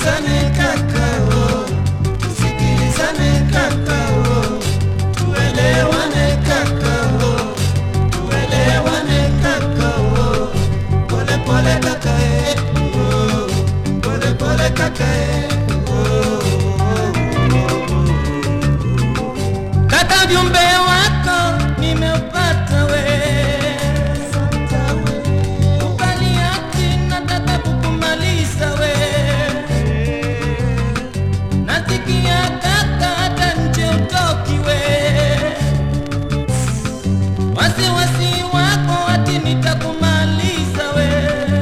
tusikilizane kakao, tusikilizane kakao, tuelewane kakao, tuelewane kakao, pole pole kakae, pole pole kakae. Kaka jumbe wako nimeupata we, ukaliati nataka kukumaliza we, nasikia kaka hata nje utoki we, wasiwasi wako ati nitakumaliza we,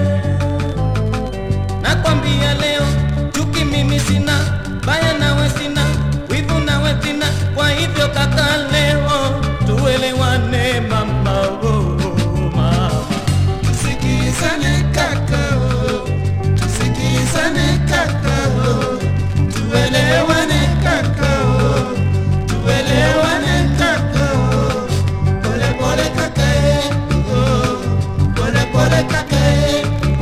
nakwambia leo chuki mimi sina, baya nawe sina, wivu nawe sina, kwa hivyo kaka leo tuelewane mama, mama. Tusikilizane kakao, tusikilizane kakao, tuelewane kakao, tuelewane kakao, pole pole kakae, pole pole kakae.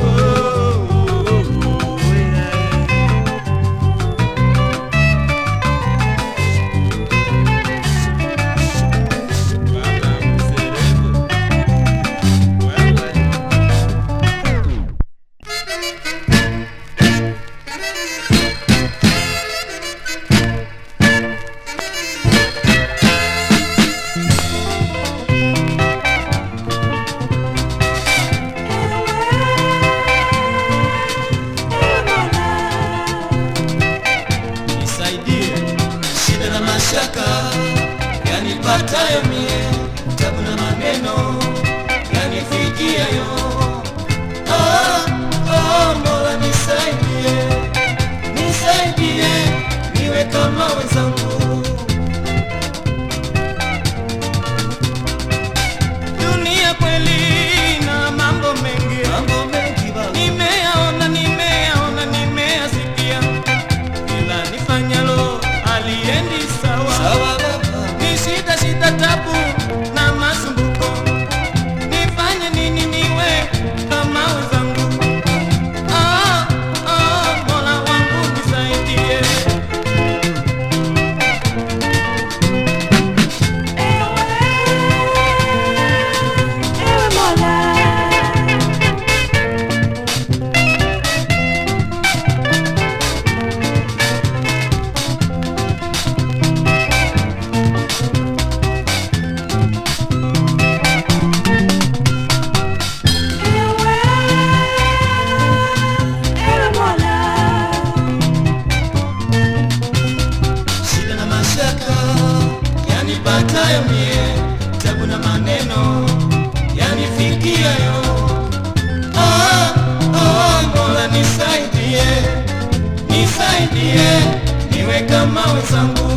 Yanipatayo mie, tabu na maneno yanifikia yo. Mola nisaidie, nisaidie niwe kama wenzangu. Dunia kweli na mambo mengi nimeyaona, nimeyasikia, ila nifanyalo aliendi sawa. Shida tabu na masumbuko, nifanye nini niwe kama wenzangu? Mola wangu nisaidie. Ewe Mola, yanipatayo mie, tabu na maneno yanifikia yo. Mola nisaidie, nisaidie niwe kama wenzangu.